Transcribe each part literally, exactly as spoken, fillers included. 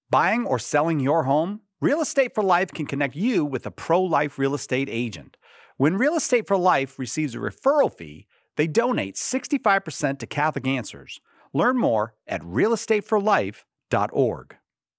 Buying or selling your home? Real Estate for Life can connect you with a pro-life real estate agent. When Real Estate for Life receives a referral fee, they donate sixty-five percent to Catholic Answers. Learn more at real estate for life dot org.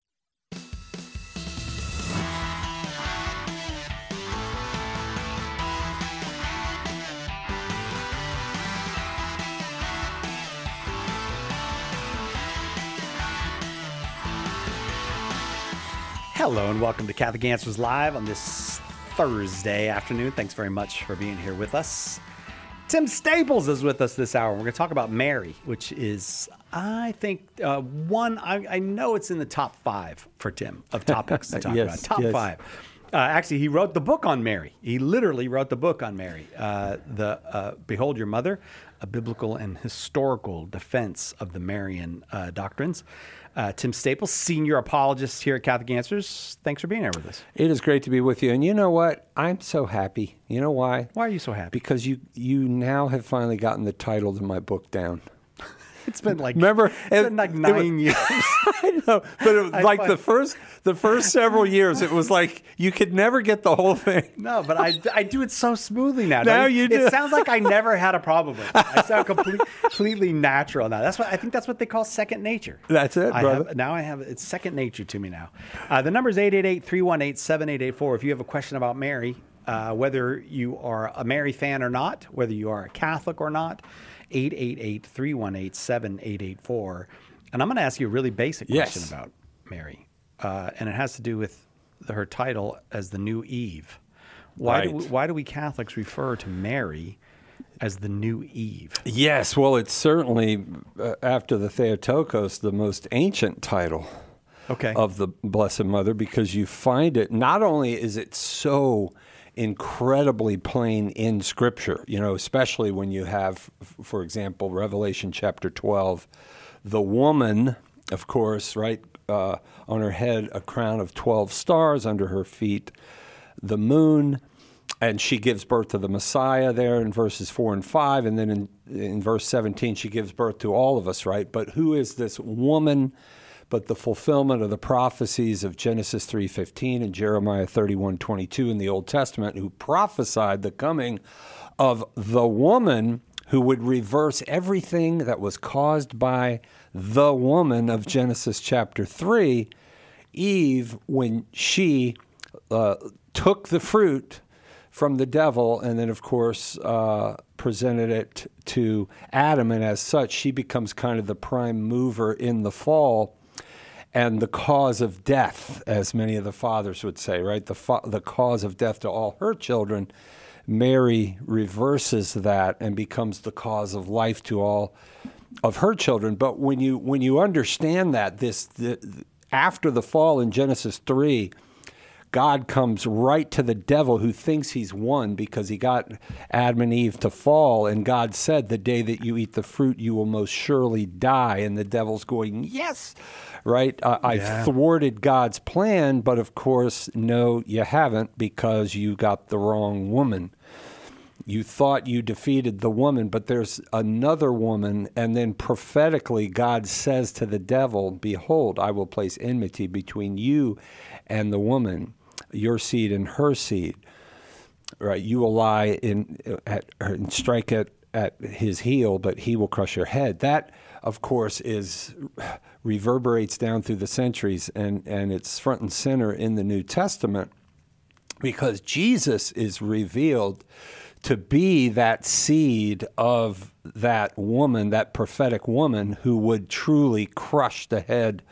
Hello and welcome to Catholic Answers Live on this Thursday afternoon. Thanks very much for being here with us. Tim Staples is with us this hour. We're going to talk about Mary, which is, I think, uh, one, I, I know it's in the top five for Tim of topics to talk yes, about. Top yes. five. Uh, actually, he wrote the book on Mary. He literally wrote the book on Mary. Uh, the uh, Behold Your Mother, a biblical and historical defense of the Marian uh, doctrines. Uh, Tim Staples, senior apologist here at Catholic Answers. Thanks for being here with us. It is great to be with you. And you know what? I'm so happy. You know why? Why are you so happy? Because you you now have finally gotten the title to my book down. It's been like Remember, it's been like nine years. I know, but it was I like find- the first the first several years, it was like you could never get the whole thing. No, but I, I do it so smoothly now. Now don't you do. It sounds like I never had a problem with it. I sound complete, completely natural now. That's what I think. That's what they call second nature. That's it, I brother. Have, now I have it's second nature to me now. Uh, the number is eight eight eight, three one eight, seven eight eight four. If you have a question about Mary, uh, whether you are a Mary fan or not, whether you are a Catholic or not, eight eight eight, three one eight, seven eight eight four. And I'm going to ask you a really basic question Yes. about Mary, uh, and it has to do with the, her title as the new Eve. Why, do Right. we, why do we Catholics refer to Mary as the new Eve? Yes, well, it's certainly, uh, after the Theotokos, the most ancient title Okay. of the Blessed Mother, because you find it, not only is it so incredibly plain in Scripture, you know, especially when you have, f- for example, Revelation chapter twelve, the woman, of course, right, uh, on her head a crown of twelve stars, under her feet the moon, and she gives birth to the Messiah there in verses four and five, and then in, in verse seventeen she gives birth to all of us, right? But who is this woman but the fulfillment of the prophecies of Genesis three fifteen and Jeremiah thirty-one twenty-two in the Old Testament, who prophesied the coming of the woman who would reverse everything that was caused by the woman of Genesis chapter three, Eve, when she uh, took the fruit from the devil and then, of course, uh, presented it to Adam. And as such, she becomes kind of the prime mover in the fall and the cause of death, as many of the fathers would say, right? The fa- the cause of death to all her children. Mary reverses that and becomes the cause of life to all of her children. But when you when you understand that, this the, after the fall in Genesis three, God comes right to the devil who thinks he's won because he got Adam and Eve to fall. And God said, the day that you eat the fruit, you will most surely die. And the devil's going, yes, right? Uh, I've Yeah. thwarted God's plan. But of course, no, you haven't, because you got the wrong woman. You thought you defeated the woman, but there's another woman. And then prophetically, God says to the devil, behold, I will place enmity between you and the woman, your seed and her seed. Right? You will lie in at and strike it at his heel, but he will crush your head. That, of course, is reverberates down through the centuries, and, and it's front and center in the New Testament, because Jesus is revealed to be that seed of that woman, that prophetic woman who would truly crush the head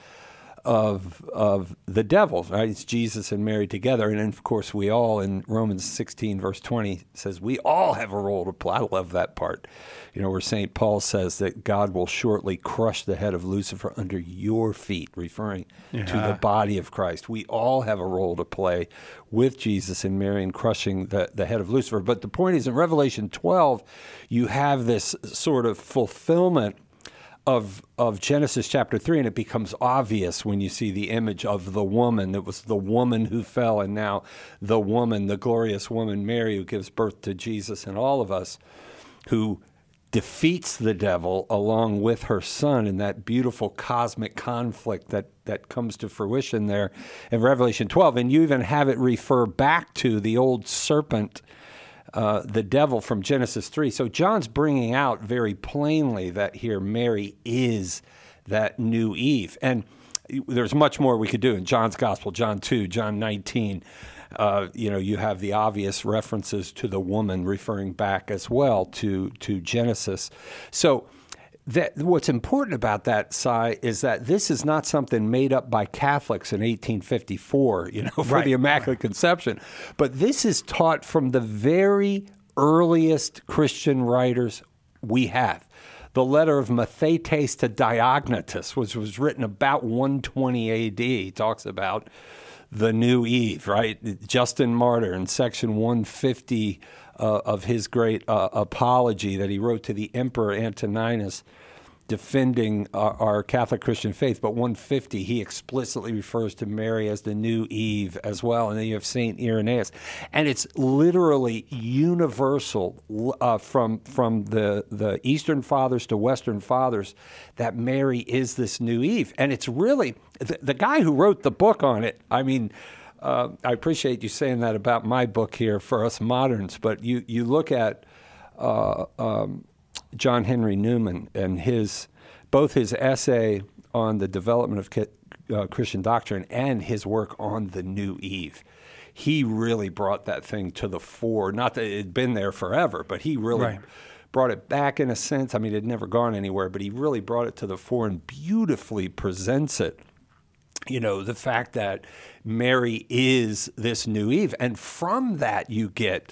of of the devil, right? It's Jesus and Mary together. And then, of course, we all, in Romans sixteen, verse twenty, says we all have a role to play. I love that part. You know, where Saint Paul says that God will shortly crush the head of Lucifer under your feet, referring to Yeah. the body of Christ. We all have a role to play with Jesus and Mary in crushing the, the head of Lucifer. But the point is, in Revelation twelve, you have this sort of fulfillment of of Genesis chapter three, and it becomes obvious when you see the image of the woman. It was the woman who fell, and now the woman, the glorious woman, Mary, who gives birth to Jesus and all of us, who defeats the devil along with her son in that beautiful cosmic conflict that, that comes to fruition there in Revelation twelve. And you even have it refer back to the old serpent, uh, the devil from Genesis three. So John's bringing out very plainly that here Mary is that new Eve. And there's much more we could do in John's Gospel, John two, John nineteen. Uh, you know, you have the obvious references to the woman referring back as well to to Genesis. So that what's important about that, Si, is that this is not something made up by Catholics in eighteen fifty-four, you know, for right. the Immaculate Conception. But this is taught from the very earliest Christian writers we have. The letter of Mathetes to Diognetus, which was written about one twenty A D, talks about the new Eve, right? Justin Martyr in section one fifty uh, of his great uh, apology that he wrote to the Emperor Antoninus defending our, our Catholic Christian faith. But one fifty, he explicitly refers to Mary as the new Eve as well. And then you have Saint Irenaeus. And it's literally universal uh, from from the, the Eastern Fathers to Western Fathers that Mary is this new Eve. And it's really, the, the guy who wrote the book on it, I mean, uh, I appreciate you saying that about my book here for us moderns, but you, you look at uh, um, John Henry Newman and his both his essay on the development of uh, Christian doctrine and his work on the new Eve. He really brought that thing to the fore. Not that it had been there forever, but he really right. brought it back in a sense. I mean, it had never gone anywhere, but he really brought it to the fore and beautifully presents it. You know, the fact that Mary is this new Eve. And from that you get,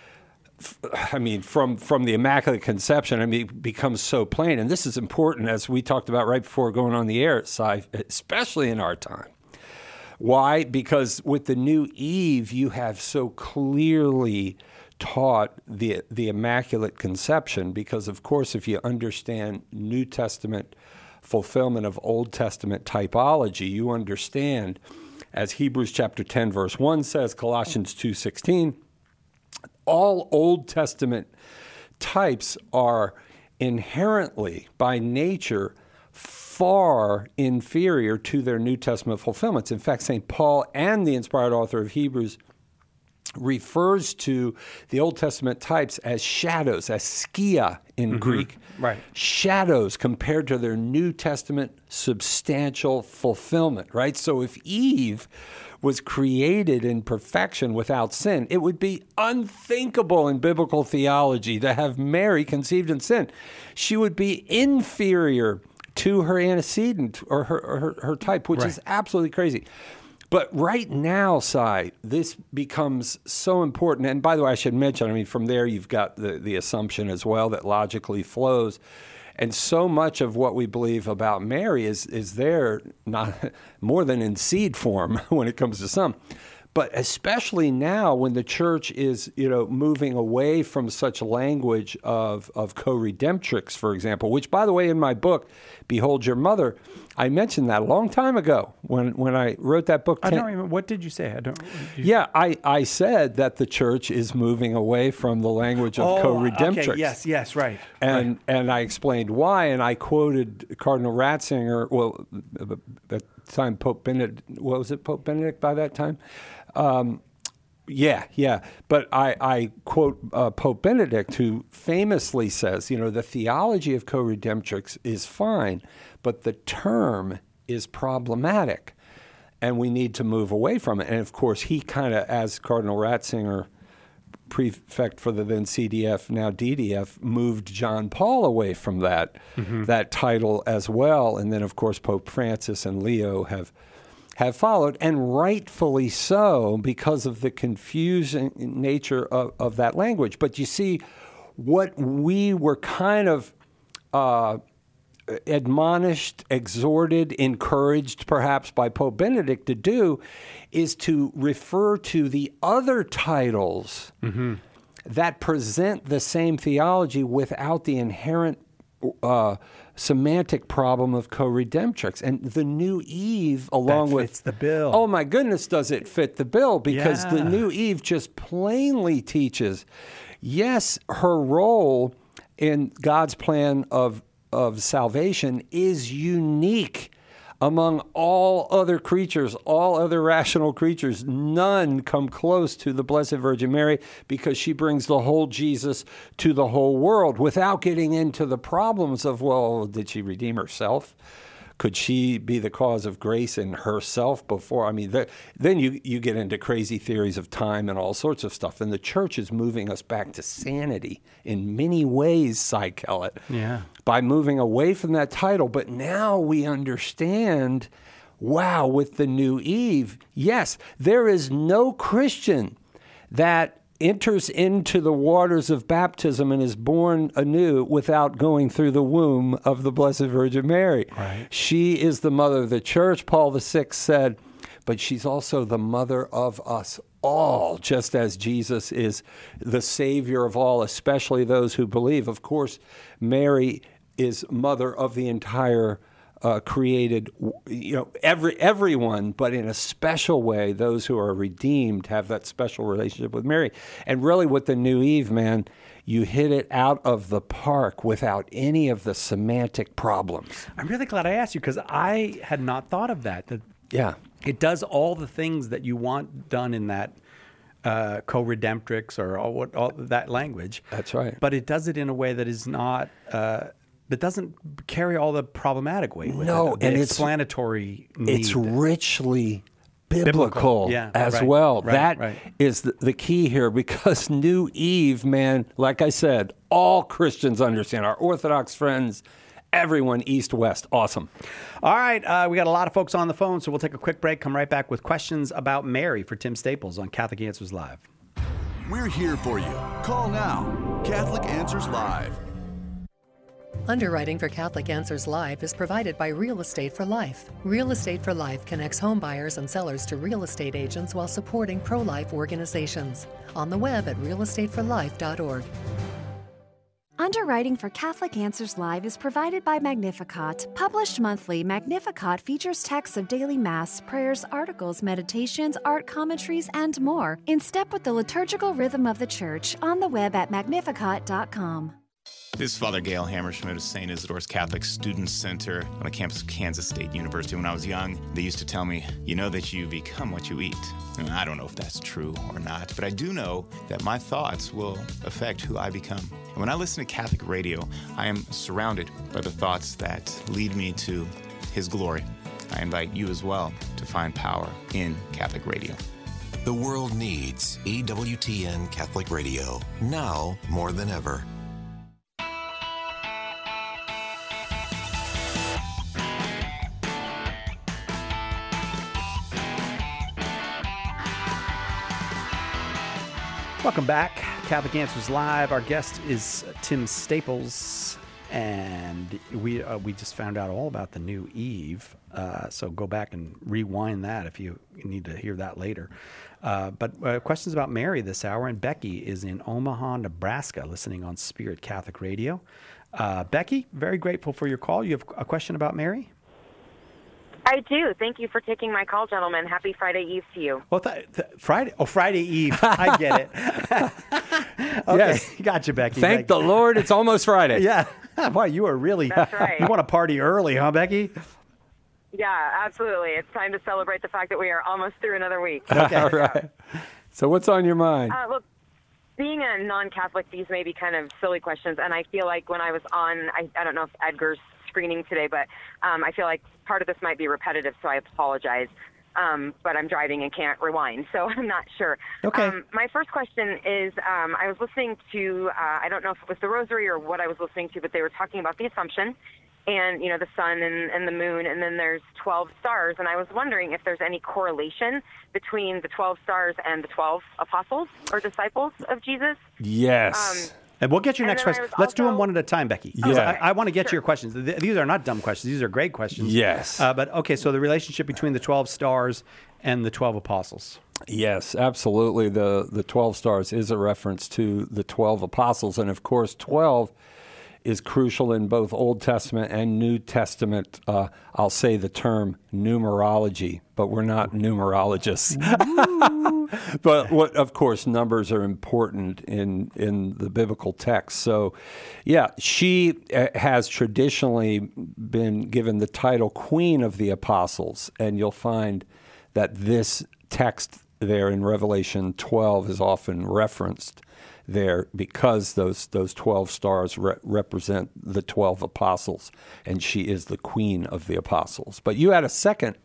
I mean, from, from the Immaculate Conception, I mean, it becomes so plain. And this is important, as we talked about right before going on the air, especially in our time. Why? Because with the new Eve, you have so clearly taught the, the Immaculate Conception. Because, of course, if you understand New Testament fulfillment of Old Testament typology, you understand, as Hebrews chapter ten, verse one says, Colossians two sixteen, all Old Testament types are inherently, by nature, far inferior to their New Testament fulfillments. In fact, Saint Paul and the inspired author of Hebrews refers to the Old Testament types as shadows, as skia in mm-hmm. Greek. Right. Shadows compared to their New Testament substantial fulfillment, right? So if Eve was created in perfection without sin, it would be unthinkable in biblical theology to have Mary conceived in sin. She would be inferior to her antecedent or her, her, her type, which right. is absolutely crazy. But right now, Si, this becomes so important. And by the way, I should mention, I mean, from there you've got the, the assumption as well that logically flows. And so much of what we believe about Mary is is there, not more than in seed form when it comes to some. But especially now when the church is, you know, moving away from such language of, of co-redemptrix, for example, which, by the way, in my book, Behold Your Mother, I mentioned that a long time ago when, when I wrote that book. I don't remember. What did you say? I don't. You... Yeah, I, I said that the church is moving away from the language of oh, co-redemptrix. Okay. Yes, yes, right. And right. and I explained why, and I quoted Cardinal Ratzinger, well, at the time Pope Benedict, what was it, Pope Benedict by that time? Um, yeah, yeah. But I, I quote uh, Pope Benedict, who famously says, you know, the theology of co-redemptrix is fine, but the term is problematic, and we need to move away from it. And, of course, he kind of, as Cardinal Ratzinger, prefect for the then C D F, now D D F, moved John Paul away from that, mm-hmm. that title as well. And then, of course, Pope Francis and Leo have have followed, and rightfully so, because of the confusing nature of, of that language. But you see, what we were kind of uh, admonished, exhorted, encouraged perhaps by Pope Benedict to do is to refer to the other titles mm-hmm. that present the same theology without the inherent uh, semantic problem of co-redemptrix. And the new Eve, along that with... fits the bill. Oh, my goodness, does it fit the bill? Because yeah. the new Eve just plainly teaches, yes, her role in God's plan of of salvation is unique among all other creatures, all other rational creatures. None come close to the Blessed Virgin Mary because she brings the whole Jesus to the whole world without getting into the problems of, well, did she redeem herself? Could she be the cause of grace in herself before? I mean, the, then you, you get into crazy theories of time and all sorts of stuff. And the church is moving us back to sanity in many ways, Cy Kellett, Yeah. by moving away from that title. But now we understand, wow, with the new Eve, yes, there is no Christian that enters into the waters of baptism and is born anew without going through the womb of the Blessed Virgin Mary. Right. She is the mother of the church, Paul the Sixth said, but she's also the mother of us all, just as Jesus is the Savior of all, especially those who believe. Of course, Mary is mother of the entire Uh, created, you know, every everyone, but in a special way, those who are redeemed have that special relationship with Mary. And really with the new Eve, man, you hit it out of the park without any of the semantic problems. I'm really glad I asked you because I had not thought of that. That Yeah. it does all the things that you want done in that uh, co-redemptrix or all, what, all that language. That's right. But it does it in a way that is not... Uh, that doesn't carry all the problematic weight with No, it. The and it's- explanatory need. It's richly biblical, Biblical, yeah, as right, well. right, That right. is the, the key here, because New Eve, man, like I said, all Christians understand. Our Orthodox friends, everyone, East, West, awesome. All right, uh, we got a lot of folks on the phone, so we'll take a quick break, come right back with questions about Mary for Tim Staples on Catholic Answers Live. We're here for you. Call now. Catholic Answers Live. Underwriting for Catholic Answers Live is provided by Real Estate for Life. Real Estate for Life connects home buyers and sellers to real estate agents while supporting pro-life organizations. On the web at real estate for life dot org. Underwriting for Catholic Answers Live is provided by Magnificat. Published monthly, Magnificat features texts of daily Mass, prayers, articles, meditations, art commentaries, and more, in step with the liturgical rhythm of the Church, on the web at magnificat dot com. This is Father Gail Hammerschmidt of Saint Isidore's Catholic Student Center on the campus of Kansas State University. When I was young, they used to tell me, you know that you become what you eat. And I don't know if that's true or not, but I do know that my thoughts will affect who I become. And when I listen to Catholic radio, I am surrounded by the thoughts that lead me to His glory. I invite you as well to find power in Catholic radio. The world needs E W T N Catholic Radio, now more than ever. Welcome back, Catholic Answers Live. Our guest is Tim Staples, and we uh, we just found out all about the new Eve. Uh, so go back and rewind that if you need to hear that later. Uh, but uh, questions about Mary this hour, and Becky is in Omaha, Nebraska, listening on Spirit Catholic Radio. Uh, Becky, very grateful for your call. You have a question about Mary? I do. Thank you for taking my call, gentlemen. Happy Friday Eve to you. Well, th- th- Friday. Oh, Friday Eve. I get it. Okay. Yes. Gotcha, Becky. Thank Becky. the Lord, it's almost Friday. Yeah. Boy, you are really. That's right. You want to party early, huh, Becky? Yeah, absolutely. It's time to celebrate the fact that we are almost through another week. Okay. All right. So what's on your mind? Uh, well, being a non-Catholic, these may be kind of silly questions, and I feel like when I was on, I, I don't know if Edgar's screening today, but um, I feel like part of this might be repetitive, so I apologize. Um, but I'm driving and can't rewind, so I'm not sure. Okay. Um, my first question is, um, I was listening to, uh, I don't know if it was the Rosary or what I was listening to, but they were talking about the Assumption and, you know, the sun and, and the moon, and then there's twelve stars, and I was wondering if there's any correlation between the twelve stars and the twelve apostles or disciples of Jesus. Yes. Um, And we'll get your And next then I question. was Let's do them also- one at a time, Becky. Yeah. So I, I want to get to Sure. your questions. Th- These are not dumb questions. These are great questions. Yes. Uh, but okay, so the relationship between the twelve stars and the twelve apostles. Yes, absolutely. The the twelve stars is a reference to the twelve apostles. And of course, twelve is crucial in both Old Testament and New Testament. Uh, I'll say the term numerology, but we're not numerologists. But what, of course, numbers are important in, in the biblical text. So, yeah, she uh, has traditionally been given the title Queen of the Apostles, and you'll find that this text there in Revelation twelve is often referenced there because those those twelve stars re- represent the twelve apostles, and she is the Queen of the Apostles. But you had a second.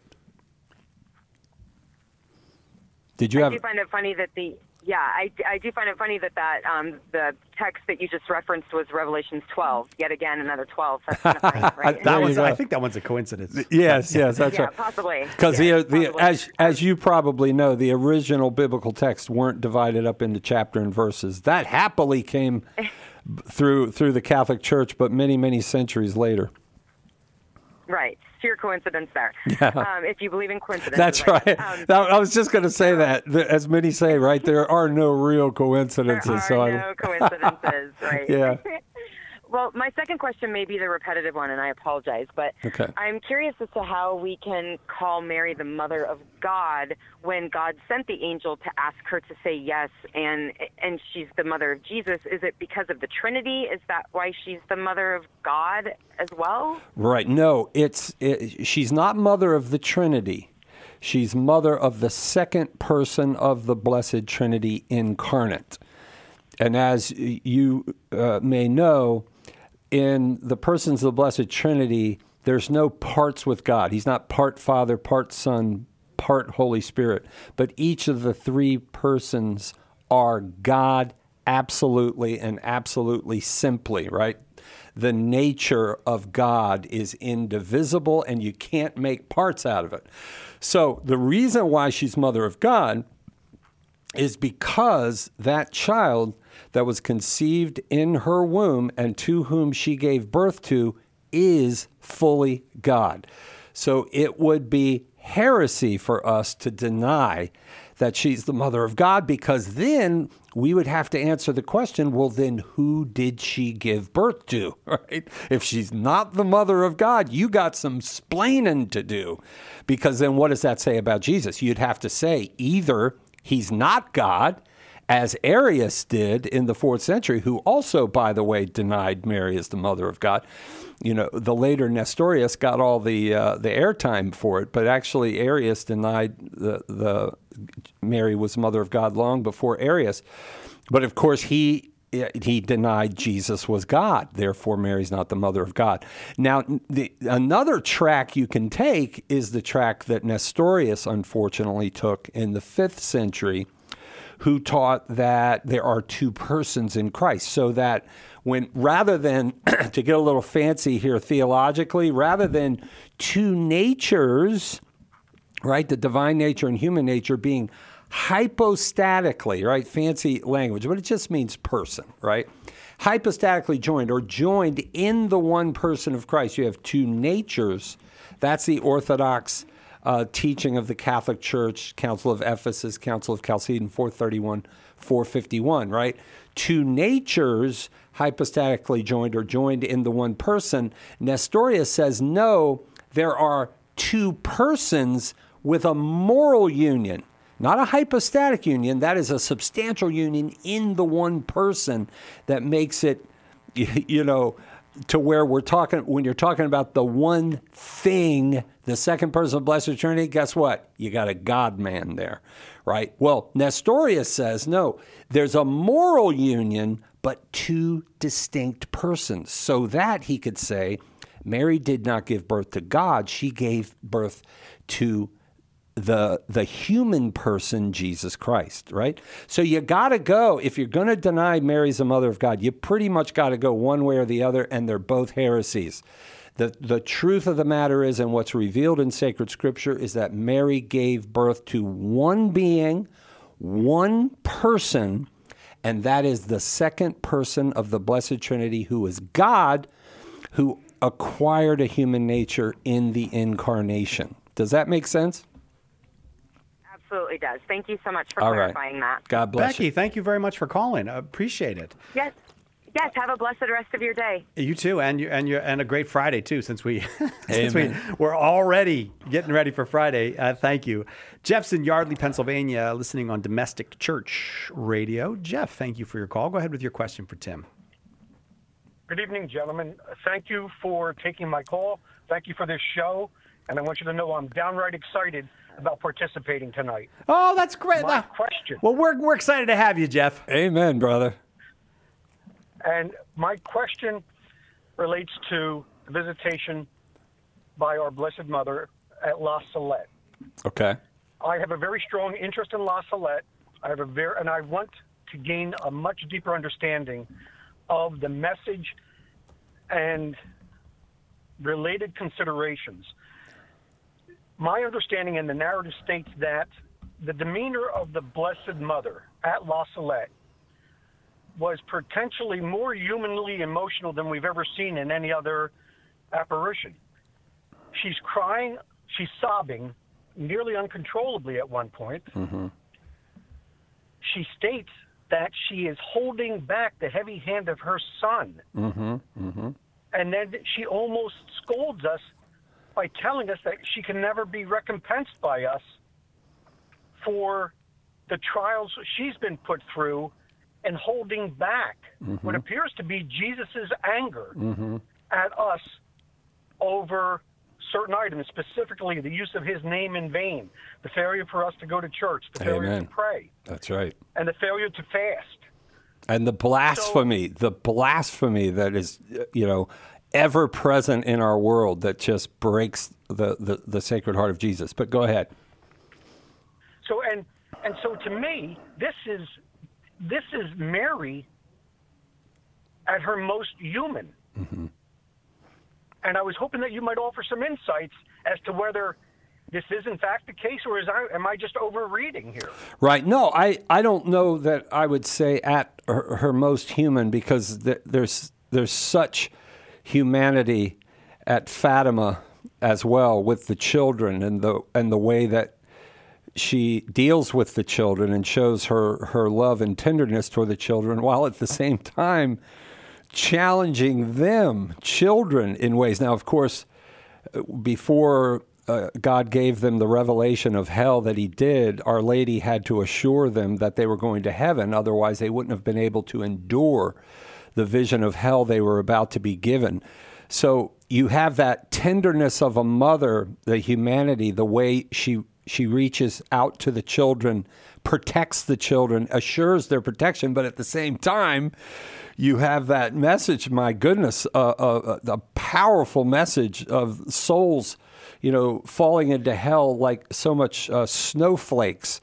Did you I have? I do find it funny that the yeah I, I do find it funny that that um, the text that you just referenced was Revelations twelve. Yet again, another twelve. That's kind of funny, right? That was, I think that one's a coincidence. Yes, yes, that's yeah, right. possibly. Because yeah, the, the as as you probably know, the original biblical texts weren't divided up into chapter and verses. That happily came through through the Catholic Church, but many many centuries later. Right. Sheer coincidence there. Yeah. Um, if you believe in coincidence. That's right. Um, That- I was just going to say that. The- As many say, right, there are no real coincidences. There are so I, no coincidences, right? Yeah. Well, my second question may be the repetitive one, and I apologize, but Okay. I'm curious as to how we can call Mary the mother of God when God sent the angel to ask her to say yes, and and she's the mother of Jesus. Is it because of the Trinity? Is that why she's the mother of God as well? Right. No, it's it, she's not mother of the Trinity. She's mother of the second person of the Blessed Trinity incarnate. And as you uh, may know, in the persons of the Blessed Trinity, there's no parts with God. He's not part Father, part Son, part Holy Spirit. But each of the three persons are God absolutely and absolutely simply, right? The nature of God is indivisible, and you can't make parts out of it. So the reason why she's mother of God is because that child that was conceived in her womb and to whom she gave birth to is fully God. So it would be heresy for us to deny that she's the mother of God, because then we would have to answer the question, well, then who did she give birth to, right? If she's not the mother of God, you got some splaining to do, because then what does that say about Jesus? You'd have to say either he's not God, as Arius did in the fourth century, who also, by the way, denied Mary as the mother of God. You know, the later Nestorius got all the uh, the airtime for it, but actually Arius denied the the Mary was mother of God long before Arius. But of course, he he denied Jesus was God. Therefore, Mary's not the mother of God. Now, the, another track you can take is the track that Nestorius unfortunately took in the fifth century, who taught that there are two persons in Christ. So that when, rather than, to get a little fancy here theologically, rather than two natures, right, the divine nature and human nature being hypostatically, right, fancy language, but it just means person, right, hypostatically joined or joined in the one person of Christ. You have two natures. That's the Orthodox Uh, teaching of the Catholic Church, Council of Ephesus, Council of Chalcedon, four thirty-one, four fifty-one, right? Two natures hypostatically joined or joined in the one person. Nestorius says, no, there are two persons with a moral union, not a hypostatic union. That is a substantial union in the one person that makes it, you know, to where we're talking, when you're talking about the one thing, the second person of Blessed Trinity, guess what? You got a God-man there, right? Well, Nestorius says, no, there's a moral union, but two distinct persons. So that, he could say, Mary did not give birth to God. She gave birth to the the human person, Jesus Christ, right? So you got to go, if you're going to deny Mary's the mother of God, you pretty much got to go one way or the other, and they're both heresies. The, the truth of the matter is, and what's revealed in sacred scripture, is that Mary gave birth to one being, one person, and that is the second person of the Blessed Trinity, who is God, who acquired a human nature in the incarnation. Does that make sense? Absolutely does. Thank you so much for All clarifying right. that. God bless Becky, you. thank you very much for calling. I appreciate it. Yes. Yes, have a blessed rest of your day. You too, and you and you and a great Friday too. Since we, since we Amen. we're already getting ready for Friday. Uh, thank you, Jeff's in Yardley, Pennsylvania, listening on Domestic Church Radio. Jeff, thank you for your call. Go ahead with your question for Tim. Good evening, gentlemen. Thank you for taking my call. Thank you for this show, and I want you to know I'm downright excited about participating tonight. Oh, that's great. My Uh, question. Well, we're we're excited to have you, Jeff. Amen, brother. And my question relates to visitation by our Blessed Mother at La Salette. Okay. I have a very strong interest in La Salette. I have a very, and I want to gain a much deeper understanding of the message and related considerations. My understanding in the narrative states that the demeanor of the Blessed Mother at La Salette was potentially more humanly emotional than we've ever seen in any other apparition. She's crying, she's sobbing, nearly uncontrollably at one point. Mm-hmm. She states that she is holding back the heavy hand of her son. Mm-hmm. Mm-hmm. And then she almost scolds us by telling us that she can never be recompensed by us for the trials she's been put through and holding back Mm-hmm. what appears to be Jesus's anger Mm-hmm. at us over certain items, specifically the use of his name in vain, the failure for us to go to church, the failure Amen. to pray, That's right. and the failure to fast. And the blasphemy, the blasphemy that is, uh, you know, ever present in our world that just breaks the, the, the Sacred Heart of Jesus. But go ahead. So and and so to me, this is this is Mary at her most human. Mm-hmm. And I was hoping that you might offer some insights as to whether this is in fact the case, or is I, am I just overreading here? Right. No, I, I don't know that I would say at her, her most human, because th- there's there's such humanity at Fatima as well with the children and the and the way that she deals with the children and shows her, her love and tenderness toward the children, while at the same time challenging them, children, in ways. Now, of course, before uh, God gave them the revelation of hell that he did, Our Lady had to assure them that they were going to heaven. Otherwise, they wouldn't have been able to endure the vision of hell they were about to be given. So you have that tenderness of a mother, the humanity, the way she she reaches out to the children, protects the children, assures their protection, but at the same time, you have that message, my goodness, uh, uh, the powerful message of souls, you know, falling into hell like so much uh, snowflakes.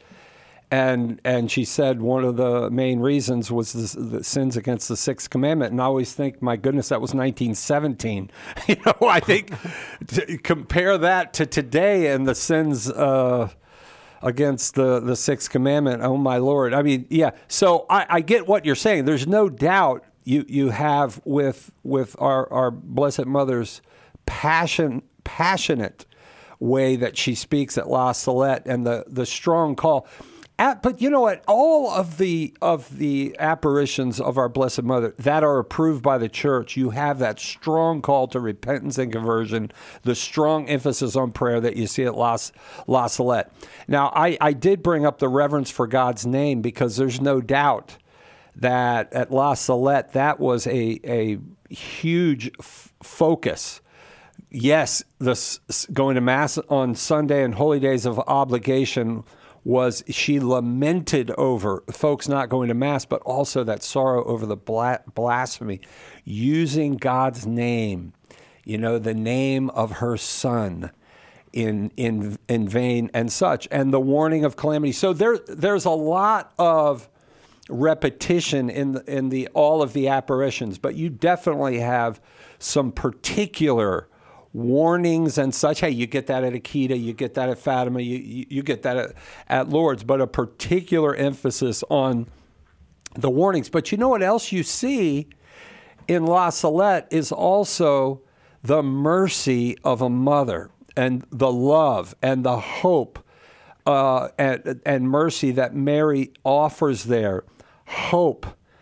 And and she said one of the main reasons was the, the sins against the Sixth Commandment. And I always think, my goodness, that was nineteen seventeen. You know, I think to compare that to today and the sins uh, against the, the Sixth Commandment. Oh, my Lord. I mean, yeah. So I, I get what you're saying. There's no doubt you you have with with our, our Blessed Mother's passion, passionate way that she speaks at La Salette and the, the strong call. At, but you know what? All of the of the apparitions of our Blessed Mother that are approved by the Church, you have that strong call to repentance and conversion, the strong emphasis on prayer that you see at La, La Salette. Now, I, I did bring up the reverence for God's name because there's no doubt that at La Salette, that was a, a huge f- focus. Yes, this going to Mass on Sunday and holy days of obligation was, she lamented over folks not going to Mass, but also that sorrow over the bla- blasphemy, using God's name, you know, the name of her son in in in vain and such, and the warning of calamity. So there there's a lot of repetition in the, in the all of the apparitions, but you definitely have some particular warnings and such. Hey, you get that at Akita, you get that at Fatima, you, you, you get that at, at Lourdes, but a particular emphasis on the warnings. But you know what else you see in La Salette is also the mercy of a mother and the love and the hope uh, and, and mercy that Mary offers there. Hope.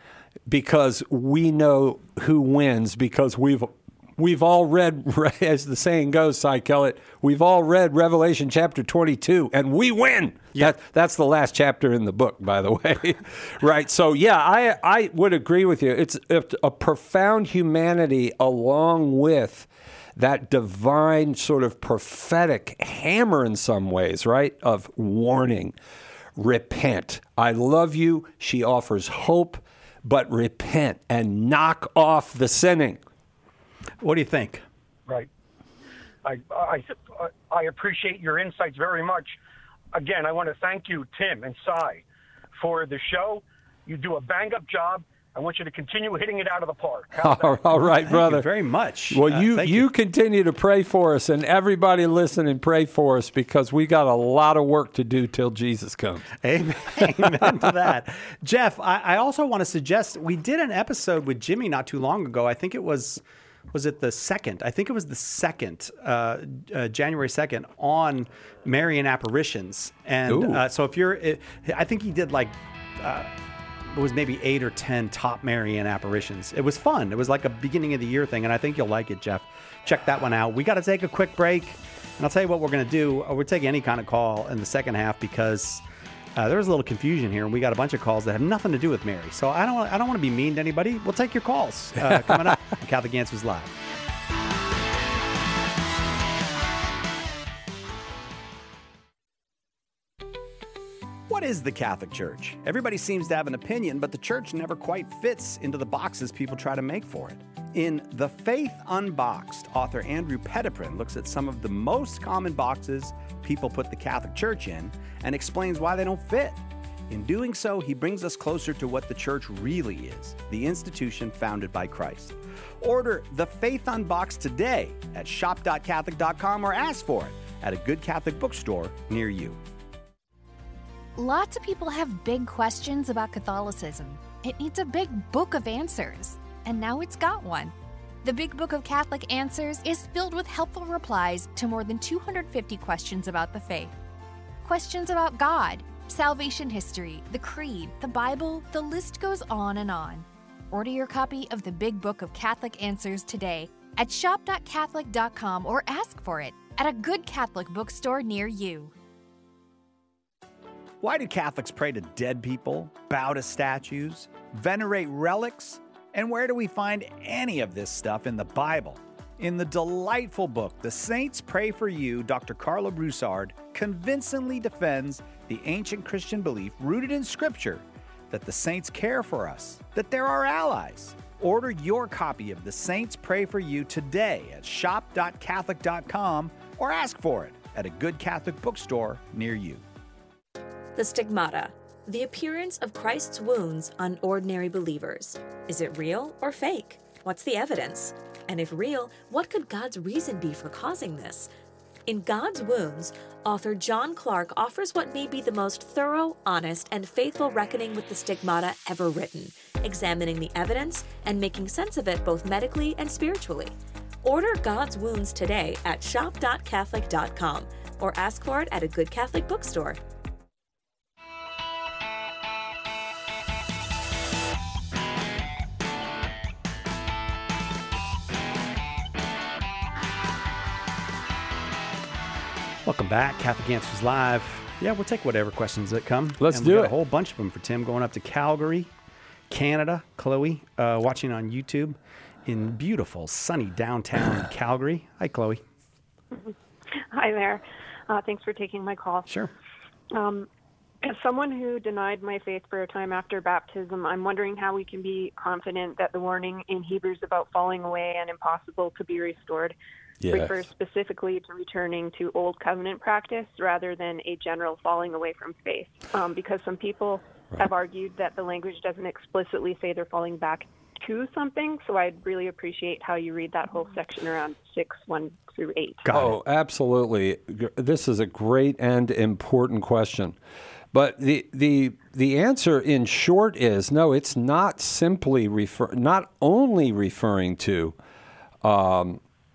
because we know who wins because we've we've all read, as the saying goes, Cy Kellett, we've all read Revelation chapter twenty-two, and we win. Yeah. That, that's the last chapter in the book, by the way. Right? So, yeah, I, I would agree with you. It's a, a profound humanity along with that divine sort of prophetic hammer in some ways, right, of warning. Repent. I love you. She offers hope, but repent and knock off the sinning. What do you think? Right. I, I, I appreciate your insights very much. Again, I want to thank you, Tim and Cy, for the show. You do a bang-up job. I want you to continue hitting it out of the park. All, all right, thank brother. You very much. Well, uh, you, you you continue to pray for us, and everybody listen and pray for us because we got a lot of work to do till Jesus comes. Amen, Amen to that. Jeff, I, I also want to suggest we did an episode with Jimmy not too long ago. I think it was... Was it the second? I think it was the second, uh, uh, January second, on Marian apparitions. And uh, so if you're, it, I think he did like, uh, it was maybe eight or ten top Marian apparitions. It was fun. It was like a beginning of the year thing, and I think you'll like it, Jeff. Check that one out. We got to take a quick break, and I'll tell you what we're going to do. We're taking any kind of call in the second half because Uh, there was a little confusion here, and we got a bunch of calls that have nothing to do with Mary. So I don't, I don't want to be mean to anybody. We'll take your calls uh, coming up on Catholic Answers Live. What is the Catholic Church? Everybody seems to have an opinion, but the church never quite fits into the boxes people try to make for it. In The Faith Unboxed, author Andrew Petiprin looks at some of the most common boxes people put the Catholic Church in and explains why they don't fit. In doing so, he brings us closer to what the church really is, the institution founded by Christ. Order The Faith Unboxed today at shop dot catholic dot com or ask for it at a good Catholic bookstore near you. Lots of people have big questions about Catholicism. It needs a big book of answers, and now it's got one. The Big Book of Catholic Answers is filled with helpful replies to more than two hundred fifty questions about the faith. Questions about God, salvation history, the Creed, the Bible, the list goes on and on. Order your copy of the Big Book of Catholic Answers today at shop dot catholic dot com or ask for it at a good Catholic bookstore near you. Why do Catholics pray to dead people, bow to statues, venerate relics? And where do we find any of this stuff in the Bible? In the delightful book, The Saints Pray for You, Doctor Carla Broussard convincingly defends the ancient Christian belief rooted in Scripture that the saints care for us, that they're our allies. Order your copy of The Saints Pray for You today at shop dot catholic dot com or ask for it at a good Catholic bookstore near you. The stigmata, the appearance of Christ's wounds on ordinary believers. Is it real or fake? What's the evidence? And if real, what could God's reason be for causing this? In God's Wounds, author John Clark offers what may be the most thorough, honest, and faithful reckoning with the stigmata ever written, examining the evidence and making sense of it both medically and spiritually. Order God's Wounds today at shop dot catholic dot com or ask for it at a good Catholic bookstore. Welcome back, Catholic Answers Live. Yeah, we'll take whatever questions that come. Let's and do we got it. A whole bunch of them for Tim going up to Calgary, Canada. Chloe, uh, watching on YouTube in beautiful, sunny downtown Calgary. Hi, Chloe. Hi there. Uh, thanks for taking my call. Sure. Um, as someone who denied my faith for a time after baptism, I'm wondering how we can be confident that the warning in Hebrews about falling away and impossible to be restored Yes. refers specifically to returning to old covenant practice rather than a general falling away from faith. Um, because some people right. have argued that the language doesn't explicitly say they're falling back to something, so I'd really appreciate how you read that whole section around six, one through eight. Got oh, it. Absolutely. This is a great and important question. But the the the answer in short is no, it's not simply refer not only referring to um,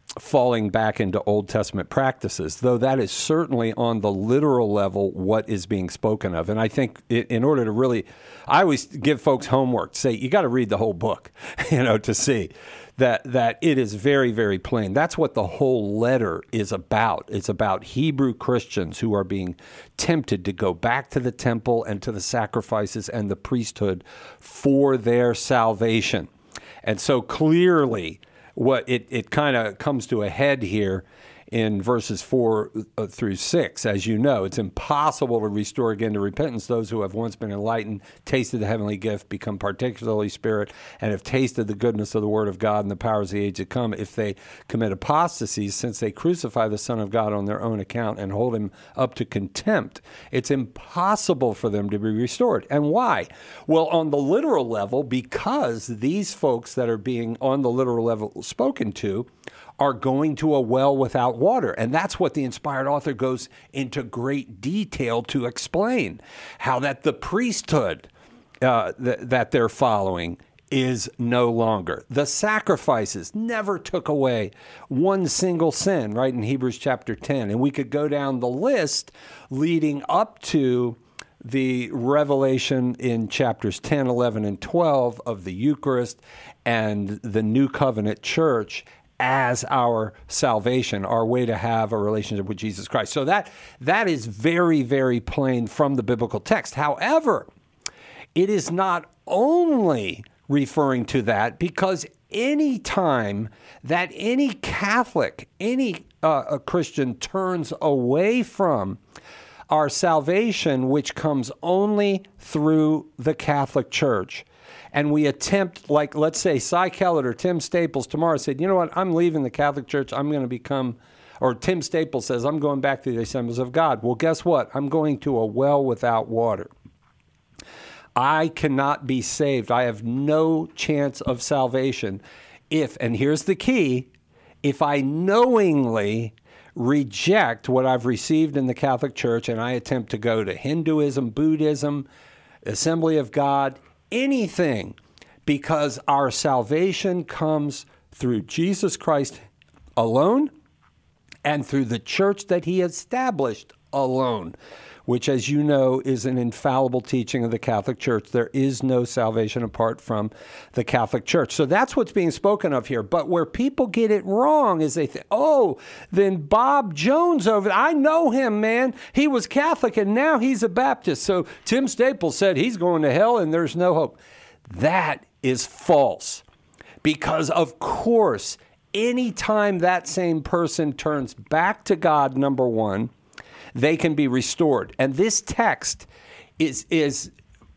falling back into Old Testament practices, though that is certainly on the literal level what is being spoken of. And I think in order to really, I always give folks homework, say you got to read the whole book, you know, to see that that it is very, very plain. That's what the whole letter is about. It's about Hebrew Christians who are being tempted to go back to the temple and to the sacrifices and the priesthood for their salvation. And so clearly, what it, it kind of comes to a head here in verses four through six. As you know, it's impossible to restore again to repentance those who have once been enlightened, tasted the heavenly gift, become partakers of the Holy Spirit, and have tasted the goodness of the Word of God and the powers of the age to come, if they commit apostasy, since they crucify the Son of God on their own account and hold him up to contempt. It's impossible for them to be restored. And why? Well, on the literal level, because these folks that are being on the literal level spoken to are going to a well without water. And that's what the inspired author goes into great detail to explain, how that the priesthood uh, th- that they're following is no longer. The sacrifices never took away one single sin, right, in Hebrews chapter ten. And we could go down the list leading up to the revelation in chapters ten, eleven, and twelve of the Eucharist and the New Covenant Church as our salvation, our way to have a relationship with Jesus Christ. So that that is very, very plain from the biblical text. However, it is not only referring to that, because any time that any Catholic, any uh, a Christian turns away from our salvation, which comes only through the Catholic Church, and we attempt, like, let's say, Cy Kellett or Tim Staples tomorrow said, you know what, I'm leaving the Catholic Church, I'm going to become, or Tim Staples says, I'm going back to the Assemblies of God. Well, guess what? I'm going to a well without water. I cannot be saved. I have no chance of salvation if, and here's the key, if I knowingly reject what I've received in the Catholic Church and I attempt to go to Hinduism, Buddhism, Assembly of God, anything, because our salvation comes through Jesus Christ alone and through the church that he established alone, which, as you know, is an infallible teaching of the Catholic Church. There is no salvation apart from the Catholic Church. So that's what's being spoken of here. But where people get it wrong is they think, oh, then Bob Jones over there, I know him, man. He was Catholic and now he's a Baptist. So Tim Staples said he's going to hell and there's no hope. That is false. Because, of course, anytime that same person turns back to God, number one, they can be restored. And this text is is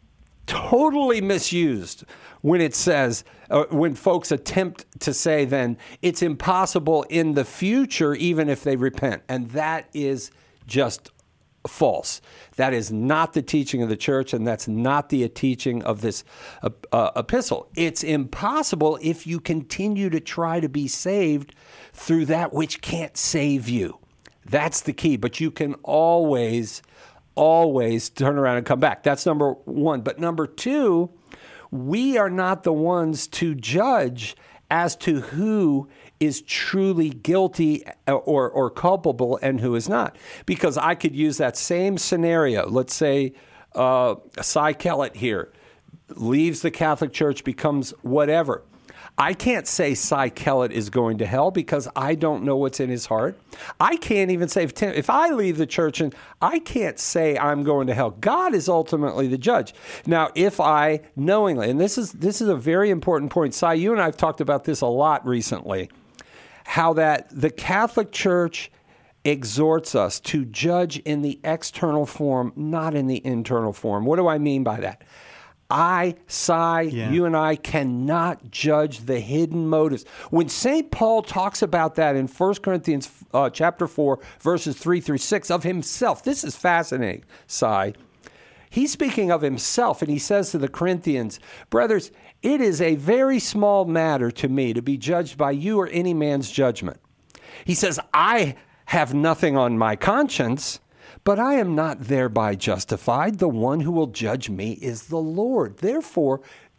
totally misused when it says, uh, when folks attempt to say then, it's impossible in the future even if they repent. And that is just false. That is not the teaching of the church, and that's not the teaching of this uh, uh, epistle. It's impossible if you continue to try to be saved through that which can't save you. That's the key. But you can always, always turn around and come back. That's number one. But number two, we are not the ones to judge as to who is truly guilty or, or culpable and who is not. Because I could use that same scenario. Let's say uh, Cy Kellett here leaves the Catholic Church, becomes whatever. I can't say Cy Kellett is going to hell because I don't know what's in his heart. I can't even say, if, Tim, if I leave the church, and I can't say I'm going to hell. God is ultimately the judge. Now, if I knowingly, and this is this is a very important point. Cy, you and I have talked about this a lot recently, how that the Catholic Church exhorts us to judge in the external form, not in the internal form. What do I mean by that? I, Cy, yeah. you and I cannot judge the hidden motives. When Saint Paul talks about that in First Corinthians uh, chapter four, verses three through six, of himself, this is fascinating, Cy. He's speaking of himself, and he says to the Corinthians, brothers, it is a very small matter to me to be judged by you or any man's judgment. He says, I have nothing on my conscience, but I am not thereby justified. The one who will judge me is the Lord. Therefore,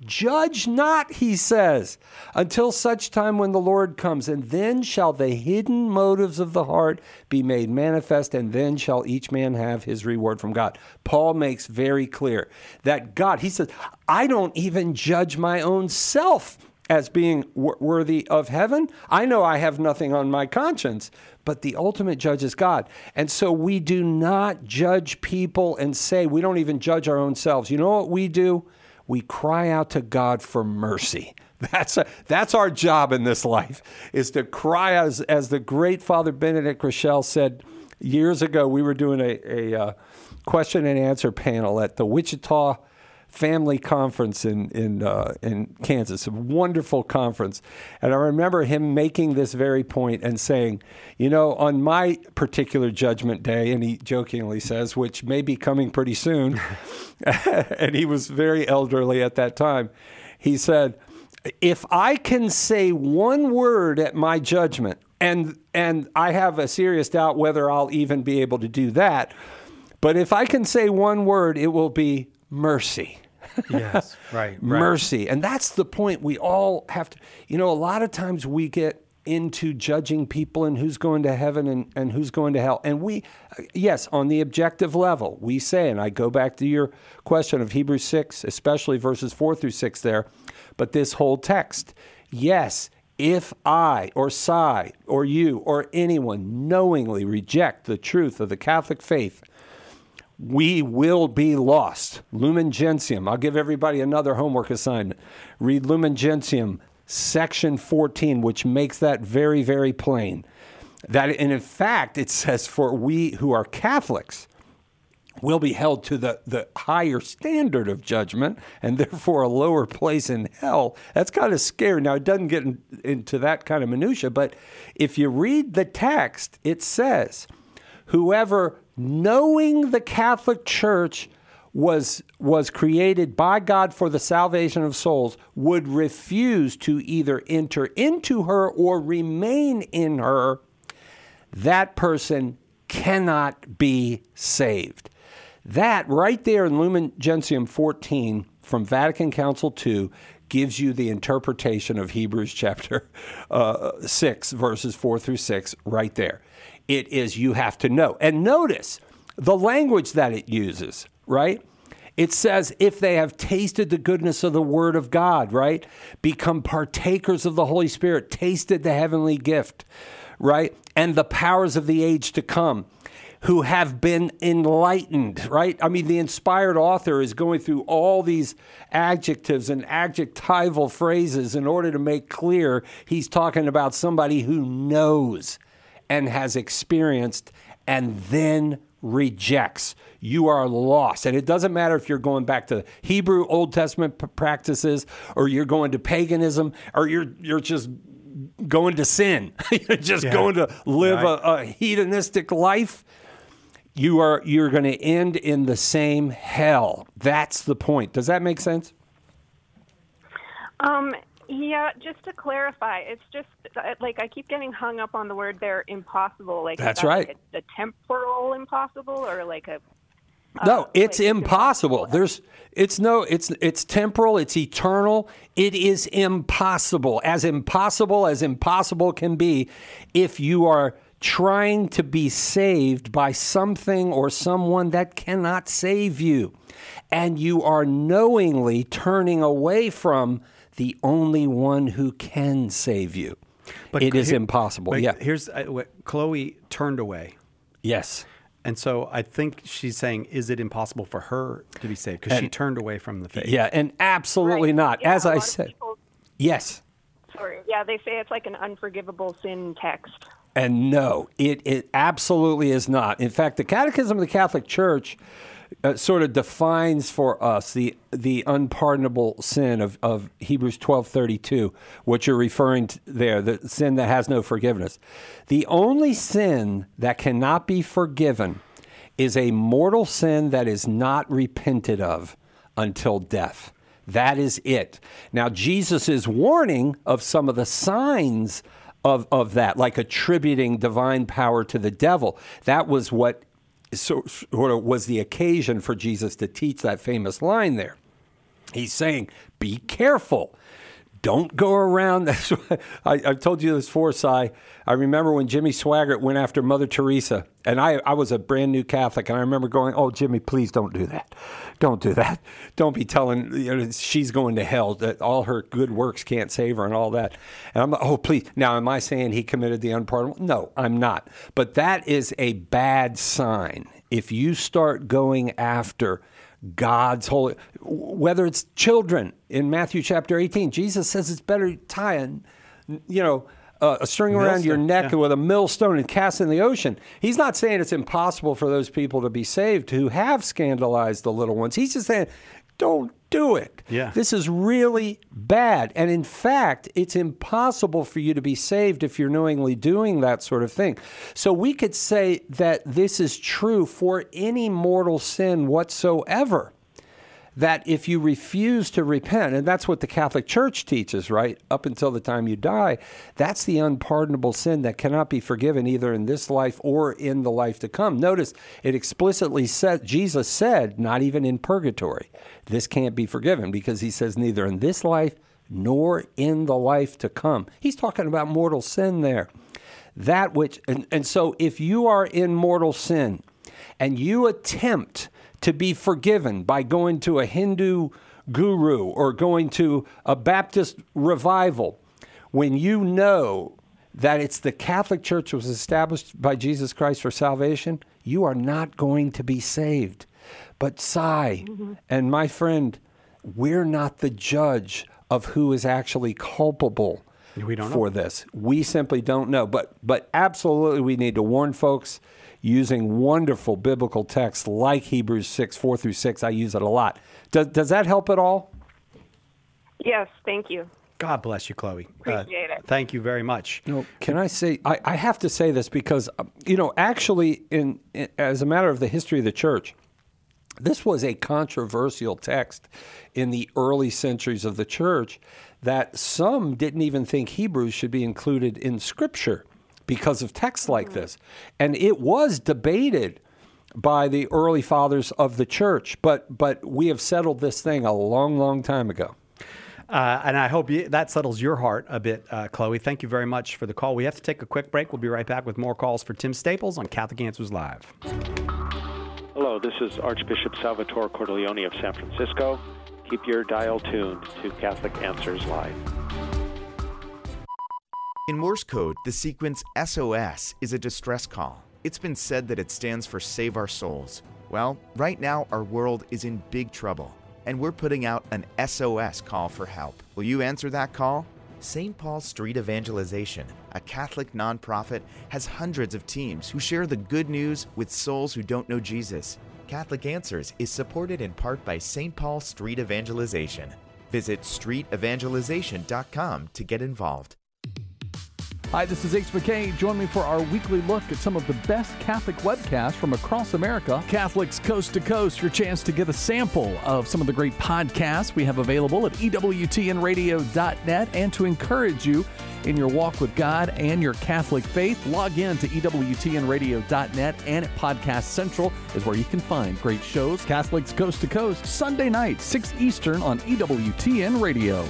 Judge not, he says, until such time when the Lord comes, and then shall the hidden motives of the heart be made manifest, and then shall each man have his reward from God. Paul makes very clear that God, he says, I don't even judge my own self as being w- worthy of heaven. I know I have nothing on my conscience, but the ultimate judge is God. And so we do not judge people and say, we don't even judge our own selves. You know what we do? We cry out to God for mercy. That's a, that's our job in this life, is to cry out, as, as the great Father Benedict Rochelle said years ago. We were doing a, a uh, question and answer panel at the Wichita Family Conference in in uh, in Kansas, a wonderful conference. And I remember him making this very point and saying, you know, on my particular judgment day, and he jokingly says, which may be coming pretty soon, and he was very elderly at that time, he said, if I can say one word at my judgment, and and I have a serious doubt whether I'll even be able to do that, but if I can say one word, it will be mercy. Yes, right, right. Mercy. And that's the point we all have to, you know, a lot of times we get into judging people and who's going to heaven and, and who's going to hell. And we, yes, on the objective level, we say, and I go back to your question of Hebrews six, especially verses four through six there, but this whole text, yes, if I or Cy or you or anyone knowingly reject the truth of the Catholic faith, we will be lost. Lumen Gentium. I'll give everybody another homework assignment. Read Lumen Gentium, section fourteen, which makes that very, very plain. That, and in fact, it says, for we who are Catholics will be held to the, the higher standard of judgment and therefore a lower place in hell. That's kind of scary. Now, it doesn't get in, into that kind of minutia, but if you read the text, it says, whoever, knowing the Catholic Church was was created by God for the salvation of souls, would refuse to either enter into her or remain in her, that person cannot be saved. That right there in Lumen Gentium fourteen from Vatican Council two gives you the interpretation of Hebrews chapter uh, six, verses four through six right there. It is, you have to know. And notice the language that it uses, right? It says, if they have tasted the goodness of the word of God, right? Become partakers of the Holy Spirit, tasted the heavenly gift, right? And the powers of the age to come, who have been enlightened, right? I mean, the inspired author is going through all these adjectives and adjectival phrases in order to make clear he's talking about somebody who knows and has experienced and then rejects. You are lost. And it doesn't matter if you're going back to Hebrew Old Testament p- practices, or you're going to paganism, or you're you're just going to sin. You're just yeah. going to live right. a, a hedonistic life. You are you're going to end in the same hell. That's the point. Does that make sense? Um Yeah, just to clarify, it's just like I keep getting hung up on the word there, impossible. Like that's that right. Like a, a temporal impossible, or like a uh, no, it's like impossible. impossible. There's it's no, it's it's temporal, it's eternal. It is impossible, as impossible as impossible can be, if you are trying to be saved by something or someone that cannot save you, and you are knowingly turning away from the only one who can save you. But it is here, impossible. But yeah. Here's uh, what Chloe turned away. Yes. And so I think she's saying, is it impossible for her to be saved? Because she turned away from the faith. Yeah, and absolutely right. not. Yeah, As I said. People, yes. Sorry. Yeah, they say it's like an unforgivable sin text. And no, it, it absolutely is not. In fact, the Catechism of the Catholic Church Uh, sort of defines for us the the unpardonable sin of, of Hebrews twelve thirty-two, what you're referring to there, the sin that has no forgiveness. The only sin that cannot be forgiven is a mortal sin that is not repented of until death. That is it. Now, Jesus is warning of some of the signs of, of that, like attributing divine power to the devil. That was what So, sort of was the occasion for Jesus to teach that famous line there. He's saying, be careful. Don't go around. That's why I, I've told you this before, Si. I remember when Jimmy Swaggart went after Mother Teresa, and I, I was a brand new Catholic, and I remember going, oh, Jimmy, please don't do that. Don't do that. Don't be telling, you know, she's going to hell, that all her good works can't save her and all that. And I'm like, oh, please. Now, am I saying he committed the unpardonable? No, I'm not. But that is a bad sign. If you start going after God's holy, whether it's children in Matthew chapter eighteen, Jesus says it's better to tie a, you know, uh, a string around Millstone, your neck yeah. with a millstone and cast in the ocean. He's not saying it's impossible for those people to be saved who have scandalized the little ones. He's just saying, don't do it. Yeah. This is really bad. And in fact, it's impossible for you to be saved if you're knowingly doing that sort of thing. So we could say that this is true for any mortal sin whatsoever. That if you refuse to repent, and that's what the Catholic Church teaches, right? Up until the time you die, that's the unpardonable sin that cannot be forgiven either in this life or in the life to come. Notice it explicitly said, Jesus said, not even in purgatory, this can't be forgiven, because he says neither in this life nor in the life to come. He's talking about mortal sin there. That which, and, and so if you are in mortal sin and you attempt to be forgiven by going to a Hindu guru or going to a Baptist revival, when you know that it's the Catholic Church was established by Jesus Christ for salvation, you are not going to be saved. But Si mm-hmm. and my friend, we're not the judge of who is actually culpable we don't for know. this. We simply don't know. But but absolutely we need to warn folks using wonderful biblical texts like Hebrews six, four through six. I use it a lot. Does, does that help at all? Yes, thank you. God bless you, Chloe. Appreciate uh, it. Thank you very much. You know, can I say, I, I have to say this because, you know, actually, in, in as a matter of the history of the church, this was a controversial text in the early centuries of the church that some didn't even think Hebrews should be included in Scripture because of texts like mm-hmm. this. And it was debated by the early fathers of the church, but but we have settled this thing a long, long time ago. Uh, and I hope you, that settles your heart a bit, uh, Chloe. Thank you very much for the call. We have to take a quick break. We'll be right back with more calls for Tim Staples on Catholic Answers Live. Hello, this is Archbishop Salvatore Cordileone of San Francisco. Keep your dial tuned to Catholic Answers Live. In Morse code, the sequence S O S is a distress call. It's been said that it stands for Save Our Souls. Well, right now our world is in big trouble, and we're putting out an S O S call for help. Will you answer that call? Saint Paul Street Evangelization, a Catholic nonprofit, has hundreds of teams who share the good news with souls who don't know Jesus. Catholic Answers is supported in part by Saint Paul Street Evangelization. Visit street evangelization dot com to get involved. Hi, this is H. McKay. Join me for our weekly look at some of the best Catholic webcasts from across America. Catholics Coast to Coast, your chance to get a sample of some of the great podcasts we have available at E W T N radio dot net. And to encourage you in your walk with God and your Catholic faith, log in to E W T N radio dot net, and at Podcast Central is where you can find great shows. Catholics Coast to Coast, Sunday night, six Eastern on E W T N Radio.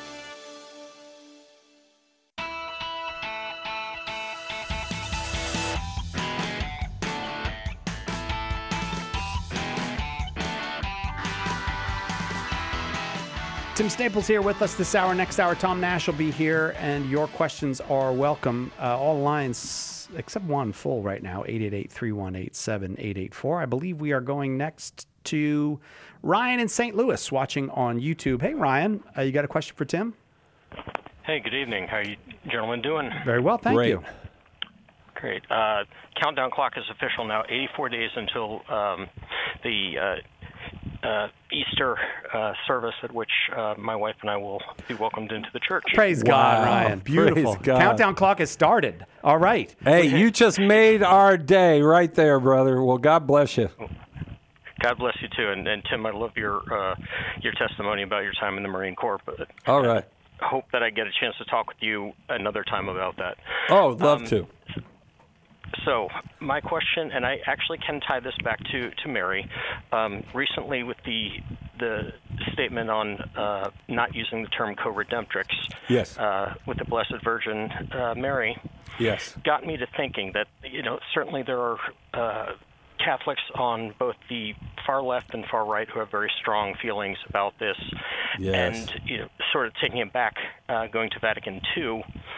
Tim Staples here with us this hour. Next hour, Tom Nash will be here, and your questions are welcome. Uh, all lines, except one, full right now, eight eight eight, three one eight, seven eight eight four. I believe we are going next to Ryan in Saint Louis watching on YouTube. Hey, Ryan, uh, you got a question for Tim? Hey, good evening. How are you gentlemen doing? Very well, thank Great. you. Great. Uh, countdown clock is official now, eighty-four days until um, the uh, uh, Easter uh, service at which uh, my wife and I will be welcomed into the church. Praise God, Wow. Ryan. Beautiful. Praise God. Countdown clock has started. All right. Hey, you just made our day right there, brother. Well, God bless you. God bless you, too. And, and Tim, I love your uh, your testimony about your time in the Marine Corps. But All right. I hope that I get a chance to talk with you another time about that. Oh, love Um, to. So my question, and I actually can tie this back to, to Mary, um, recently with the the statement on uh, not using the term co-redemptrix Yes. uh, with the Blessed Virgin uh, Mary Yes. got me to thinking that, you know, certainly there are uh, Catholics on both the far left and far right who have very strong feelings about this. Yes. And, you know, sort of taking it back, uh, going to Vatican Two,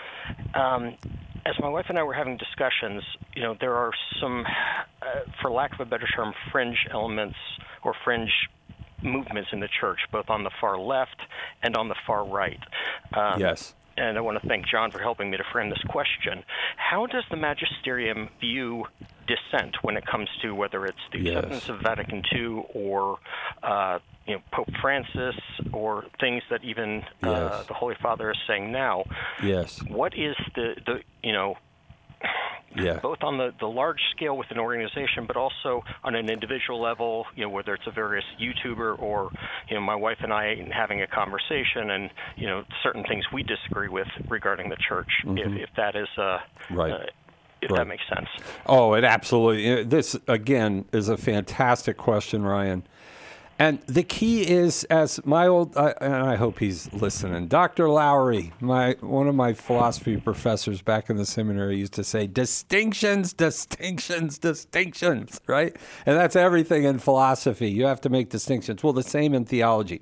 um, as my wife and I were having discussions, you know, there are some, uh, for lack of a better term, fringe elements or fringe movements in the church, both on the far left and on the far right. Um, Yes. And I want to thank John for helping me to frame this question. How does the magisterium view dissent when it comes to whether it's the Yes. acceptance of Vatican Two or uh, you know, Pope Francis or things that even uh, Yes. the Holy Father is saying now? Yes. What is the, the you know, Yeah. both on the, the large scale with an organization, but also on an individual level, you know, whether it's a various YouTuber or, you know, my wife and I having a conversation and, you know, certain things we disagree with regarding the church, Mhm. if, if that is, uh, Right. uh, if Right. that makes sense. Oh, it absolutely. This, again, is a fantastic question, Ryan. And the key is, as my old, uh, and I hope he's listening, Doctor Lowry, my one of my philosophy professors back in the seminary used to say, distinctions, distinctions, distinctions, right? And that's everything in philosophy. You have to make distinctions. Well, the same in theology.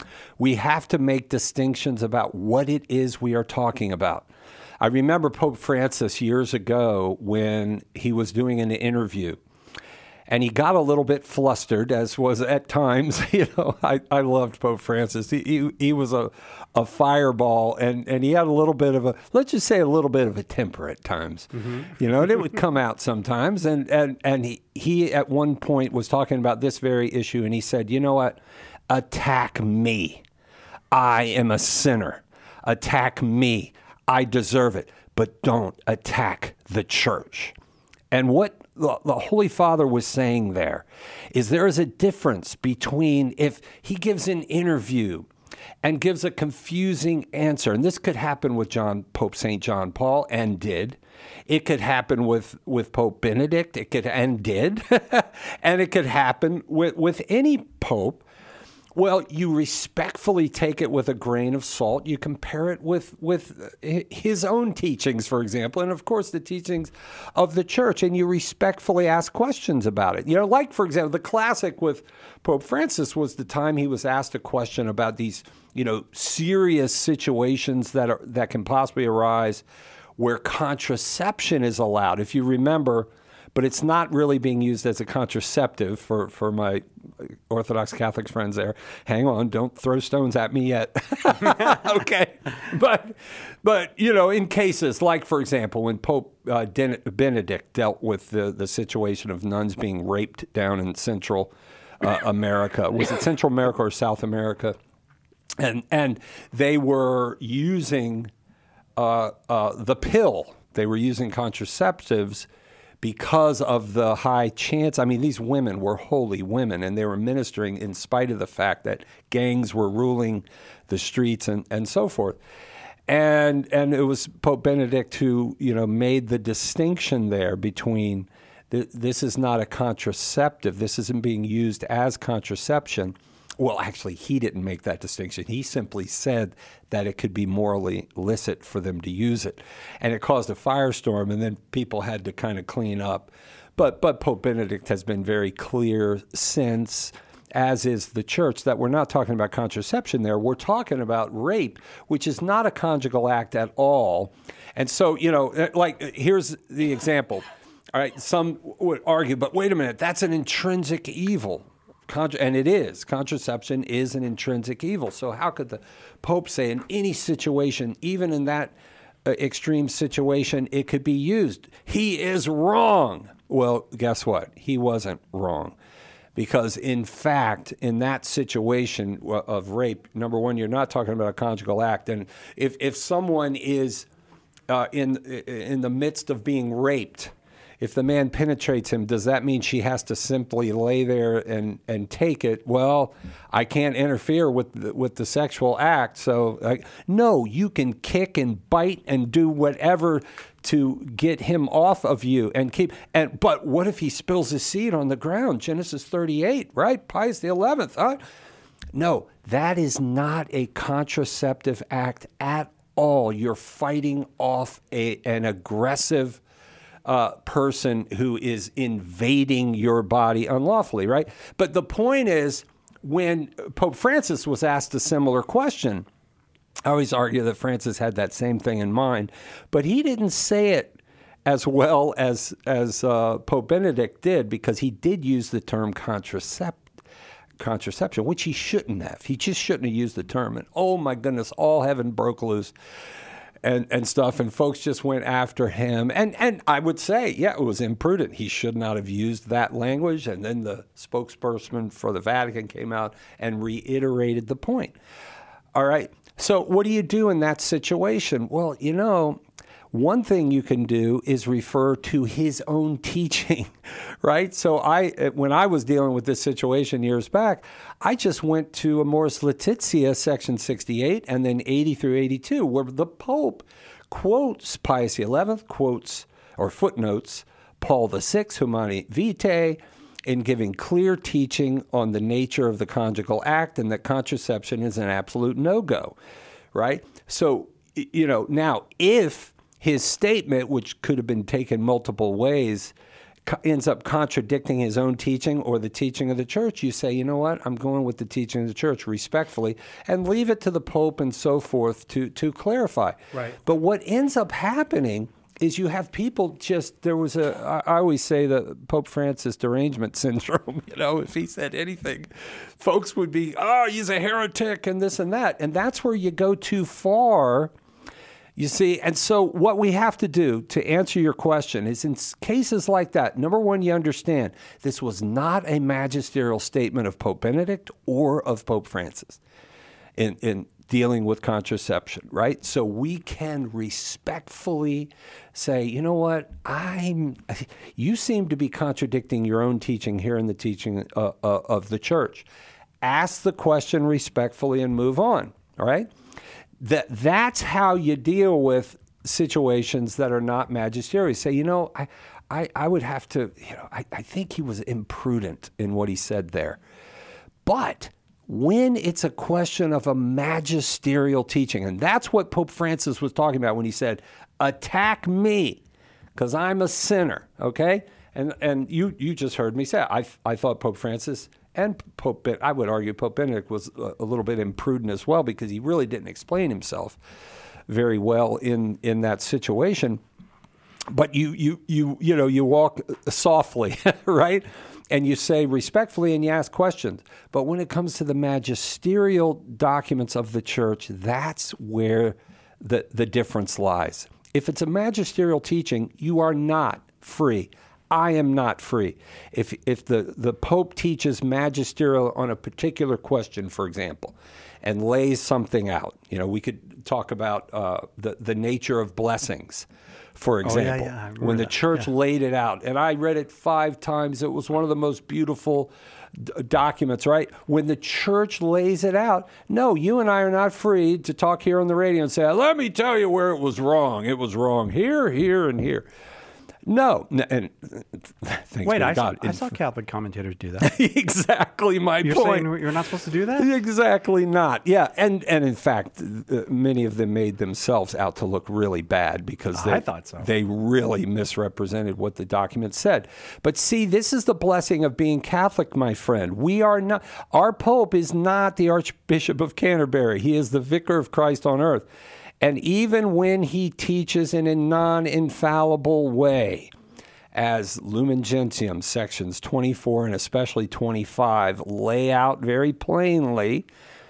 We have to make distinctions about what it is we are talking about. I remember Pope Francis years ago when he was doing an interview. And he got a little bit flustered, as was at times. You know, I, I loved Pope Francis. He, he he was a a fireball, and, and he had a little bit of a, let's just say a little bit of a temper at times. Mhm. You know, and it would come out sometimes. And, and, and he, he at one point was talking about this very issue, and he said, you know what? Attack me. I am a sinner. Attack me. I deserve it. But don't attack the church. And what the, the Holy Father was saying there is there is a difference between if he gives an interview and gives a confusing answer, and this could happen with John Pope Saint John Paul and did. It could happen with, with Pope Benedict, it could and did, and it could happen with, with any pope. Well, you respectfully take it with a grain of salt. You compare it with, with his own teachings, for example, and of course the teachings of the church, and you respectfully ask questions about it. You know, like, for example, the classic with Pope Francis was the time he was asked a question about these, you know, serious situations that are, that can possibly arise where contraception is allowed. If you remember, but it's not really being used as a contraceptive for, for my Orthodox Catholic friends there. Hang on, don't throw stones at me yet. Okay. But, but, you know, in cases like, for example, when Pope uh, Den- Benedict dealt with the, the situation of nuns being raped down in Central uh, America. Was it Central America or South America? And, and they were using uh, uh, the pill. They were using contraceptives because of the high chance. I mean, these women were holy women, and they were ministering in spite of the fact that gangs were ruling the streets and, and so forth. And and it was Pope Benedict who, you know, made the distinction there between th- this is not a contraceptive. This isn't being used as contraception. Well, actually, he didn't make that distinction. He simply said that it could be morally illicit for them to use it. And it caused a firestorm, and then people had to kind of clean up. But but Pope Benedict has been very clear since, as is the church, that we're not talking about contraception there. We're talking about rape, which is not a conjugal act at all. And so, you know, like, here's the example. All right, some would argue, but wait a minute, that's an intrinsic evil. Contra- and it is. Contraception is an intrinsic evil. So how could the Pope say in any situation, even in that uh, extreme situation, it could be used? He is wrong. Well, guess what? He wasn't wrong. Because, in fact, in that situation of rape, number one, you're not talking about a conjugal act. And if, if someone is uh, in in the midst of being raped, if the man penetrates him, does that mean she has to simply lay there and, and take it? Well, I can't interfere with the, with the sexual act. So, like, no, you can kick and bite and do whatever to get him off of you and keep. And but what if he spills his seed on the ground? Genesis thirty-eight, right? Pius the eleventh. Huh? No, that is not a contraceptive act at all. You're fighting off a, an aggressive uh, person who is invading your body unlawfully, right? But the point is, when Pope Francis was asked a similar question, I always argue that Francis had that same thing in mind, but he didn't say it as well as, as uh, Pope Benedict did, because he did use the term contracept. contraception, which he shouldn't have. He just shouldn't have used the term. And oh my goodness, all heaven broke loose and, and stuff. And folks just went after him. And, and I would say, yeah, it was imprudent. He should not have used that language. And then the spokesperson for the Vatican came out and reiterated the point. All right. So what do you do in that situation? Well, you know, one thing you can do is refer to his own teaching, right? So I, when I was dealing with this situation years back, I just went to Amoris Laetitia, section sixty-eight, and then eighty through eighty-two, where the Pope quotes Pius the eleventh, quotes or footnotes Paul the sixth, Humanae Vitae, in giving clear teaching on the nature of the conjugal act and that contraception is an absolute no-go, right? So, you know, now if his statement, which could have been taken multiple ways, co- ends up contradicting his own teaching or the teaching of the church, you say, you know what, I'm going with the teaching of the church respectfully, and leave it to the Pope and so forth to, to clarify. Right. But what ends up happening is you have people just, there was a, I I always say the Pope Francis derangement syndrome, you know, if he said anything, folks would be, oh, he's a heretic and this and that. And that's where you go too far. You see, and so what we have to do to answer your question is in cases like that, number one, you understand this was not a magisterial statement of Pope Benedict or of Pope Francis in, in dealing with contraception, right? So we can respectfully say, you know what, I'm, you seem to be contradicting your own teaching here in the teaching uh, uh, of the church. Ask the question respectfully and move on, all right? That that's how you deal with situations that are not magisterial. Say, you know, I, I, I would have to, you know, I, I think he was imprudent in what he said there. But when it's a question of a magisterial teaching, and that's what Pope Francis was talking about when he said, attack me, because I'm a sinner, okay? And and you you just heard me say, I I thought Pope Francis and Pope Ben, I would argue Pope Benedict was a, a little bit imprudent as well, because he really didn't explain himself very well in, in that situation. But you you you you know you walk softly, right? And you say respectfully and you ask questions. But when it comes to the magisterial documents of the church, that's where the the difference lies. If it's a magisterial teaching, you are not free. I am not free. If if the, the Pope teaches magisterial on a particular question, for example, and lays something out, you know, we could talk about uh, the, the nature of blessings, for example. Oh, yeah, yeah. When the that. church yeah. laid it out, and I read it five times, it was one of the most beautiful d- documents, right? When the church lays it out, no, you and I are not free to talk here on the radio and say, let me tell you where it was wrong. It was wrong here, here, and here. No, and thanks Wait, be to I saw, God. I saw Catholic commentators do that. Exactly my You're point. saying you're not supposed to do that? Exactly not. Yeah, and and in fact, uh, many of them made themselves out to look really bad because they, I thought so. they really misrepresented what the document said. But see, this is the blessing of being Catholic, my friend. We are not. Our Pope is not the Archbishop of Canterbury. He is the Vicar of Christ on earth. And even when he teaches in a non-infallible way, as Lumen Gentium sections twenty-four and especially twenty-five lay out very plainly,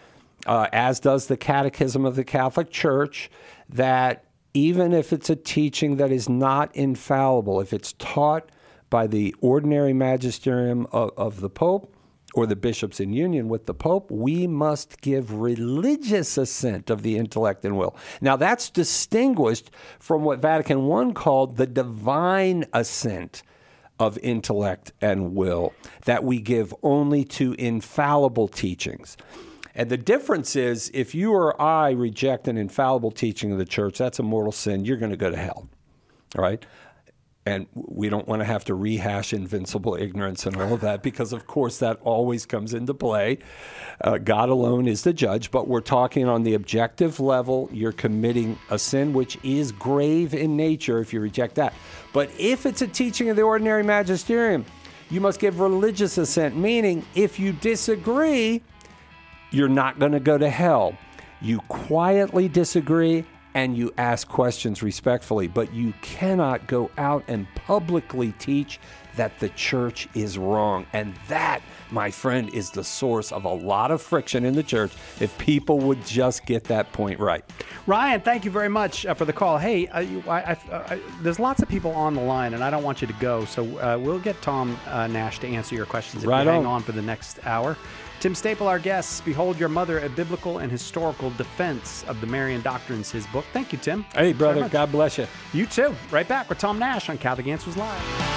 uh, as does the Catechism of the Catholic Church, that even if it's a teaching that is not infallible, if it's taught by the ordinary magisterium of, of the Pope, or the bishops in union with the Pope, we must give religious assent of the intellect and will. Now, that's distinguished from what Vatican One called the divine assent of intellect and will, that we give only to infallible teachings. And the difference is, if you or I reject an infallible teaching of the church, that's a mortal sin. You're going to go to hell, all right? And we don't want to have to rehash invincible ignorance and all of that, because, of course, that always comes into play. Uh, God alone is the judge, but we're talking on the objective level. You're committing a sin which is grave in nature if you reject that. But if it's a teaching of the ordinary magisterium, you must give religious assent, meaning if you disagree, you're not going to go to hell. You quietly disagree, and you ask questions respectfully, but you cannot go out and publicly teach that the church is wrong. And that, my friend, is the source of a lot of friction in the church if people would just get that point right. Ryan, thank you very much uh, for the call. Hey, uh, you, I, I, I, there's lots of people on the line, and I don't want you to go, so uh, we'll get Tom uh, Nash to answer your questions if right you on. hang on for the next hour. Tim Staple, our guest, Behold Your Mother, a biblical and historical defense of the Marian doctrines, his book. Thank you, Tim. Hey, brother. God bless you. You too. Right back with Tom Nash on Catholic Answers Live.